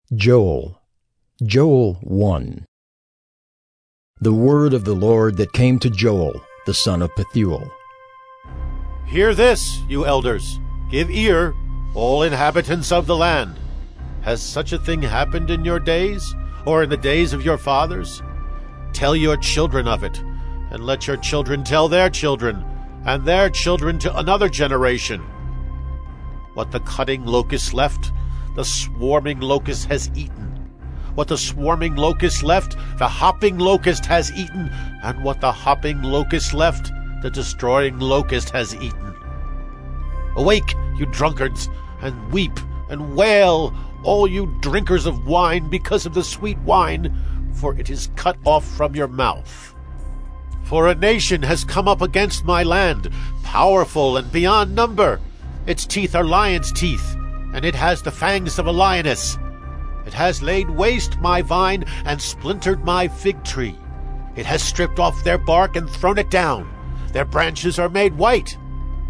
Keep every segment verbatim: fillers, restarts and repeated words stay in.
Joel. Joel one. The word of the Lord that came to Joel, the son of Pethuel. Hear this, you elders. Give ear, all inhabitants of the land. Has such a thing happened in your days, or in the days of your fathers? Tell your children of it, and let your children tell their children, and their children to another generation. What the cutting locust left, the swarming locust has eaten. What the swarming locust left, the hopping locust has eaten. And what the hopping locust left, the destroying locust has eaten. Awake, you drunkards, and weep and wail, all you drinkers of wine, because of the sweet wine, for it is cut off from your mouth. For a nation has come up against my land, powerful and beyond number. Its teeth are lion's teeth, and it has the fangs of a lioness. It has laid waste my vine and splintered my fig tree. It has stripped off their bark and thrown it down. Their branches are made white.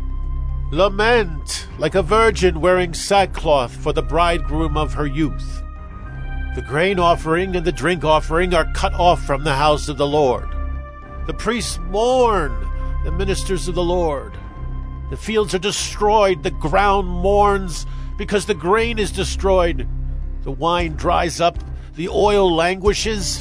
Lament like a virgin wearing sackcloth for the bridegroom of her youth. The grain offering and the drink offering are cut off from the house of the Lord. The priests mourn, the ministers of the Lord. The fields are destroyed, the ground mourns, because the grain is destroyed. The wine dries up, the oil languishes.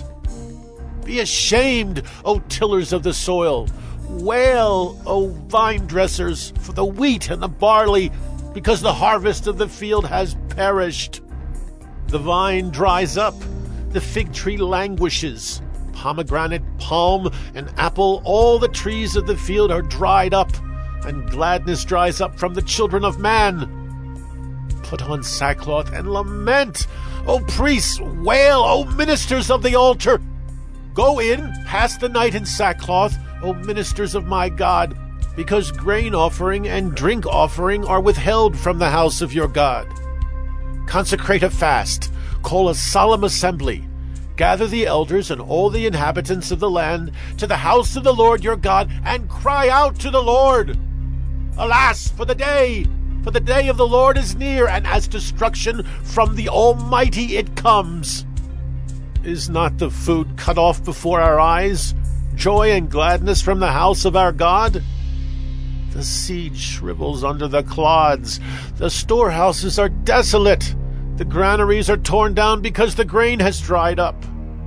Be ashamed, O tillers of the soil. Wail, O vine dressers, for the wheat and the barley, because the harvest of the field has perished. The vine dries up, the fig tree languishes. Pomegranate, palm, and apple, all the trees of the field are dried up, and gladness dries up from the children of man. Put on sackcloth and lament, O priests, wail, O ministers of the altar. Go in, pass the night in sackcloth, O ministers of my God, because grain offering and drink offering are withheld from the house of your God. Consecrate a fast, call a solemn assembly. Gather the elders and all the inhabitants of the land to the house of the Lord your God, and cry out to the Lord. Alas, for the day! For the day of the Lord is near, and as destruction from the Almighty it comes. Is not the food cut off before our eyes, joy and gladness from the house of our God? The seed shrivels under the clods, the storehouses are desolate, the granaries are torn down because the grain has dried up.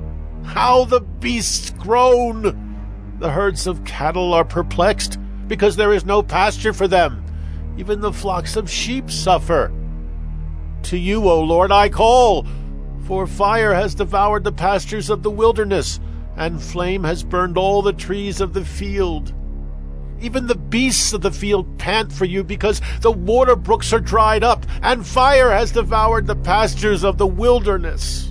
How the beasts groan! The herds of cattle are perplexed, because there is no pasture for them. Even the flocks of sheep suffer. To you, O Lord, I call, for fire has devoured the pastures of the wilderness, and flame has burned all the trees of the field. Even the beasts of the field pant for you, because the water brooks are dried up, and fire has devoured the pastures of the wilderness.